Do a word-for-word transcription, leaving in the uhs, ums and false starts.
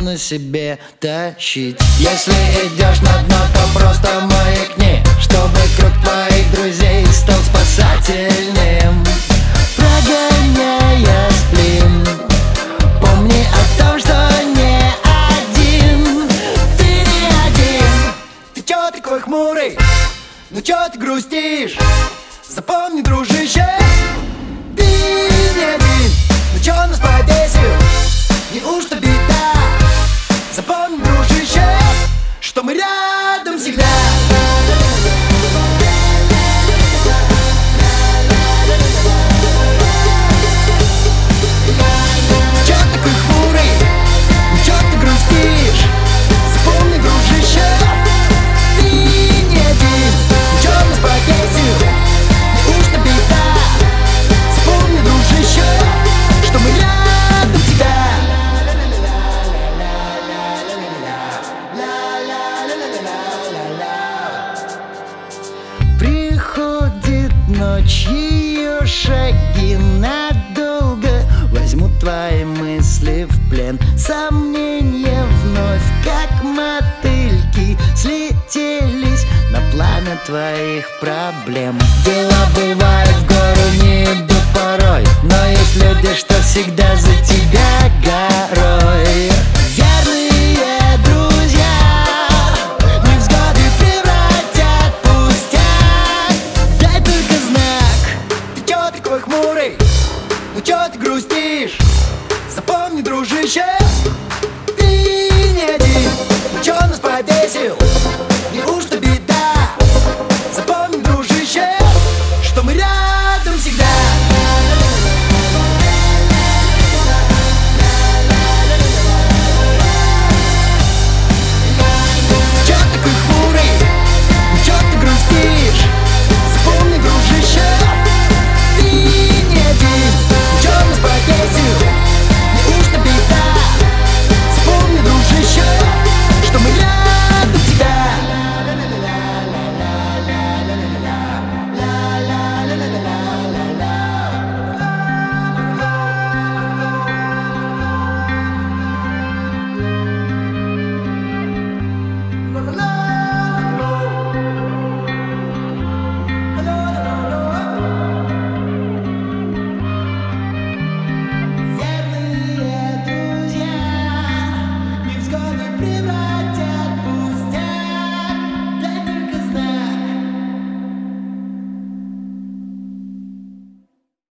на себе тащить. Если идешь на дно, то просто маякни, чтобы круг твоих друзей стал спасательным, прогоняя сплин. Помни о том, что не один, ты не один. Ты чё такой хмурый? Ну чё ты грустишь? Запомни, дружище, ты не один. Ну чё нас повесил? Неужто беда? Запомни, дружище, что мы рядом всегда. Чё такой хмурый? Ну чё ты грустишь? Запомни, дружище, ты не один. Ну чё нас повесил? Неужто беда? Запомни, дружище, что мы рядом всегда. Приходит ночь, ее шаги надолго возьмут твои мысли в плен. Сомнения вновь, как мотыльки, слетелись на пламя твоих проблем. Дела бывают в гору не идут порой, но есть люди, что всегда за тебя горой. Верные друзья невзгоды превратят в пустяк. Дай только знак. Ты чё такой хмурый? Ну чё ты грустишь? Запомни, дружище, ты не один. Ну чё нас повесил?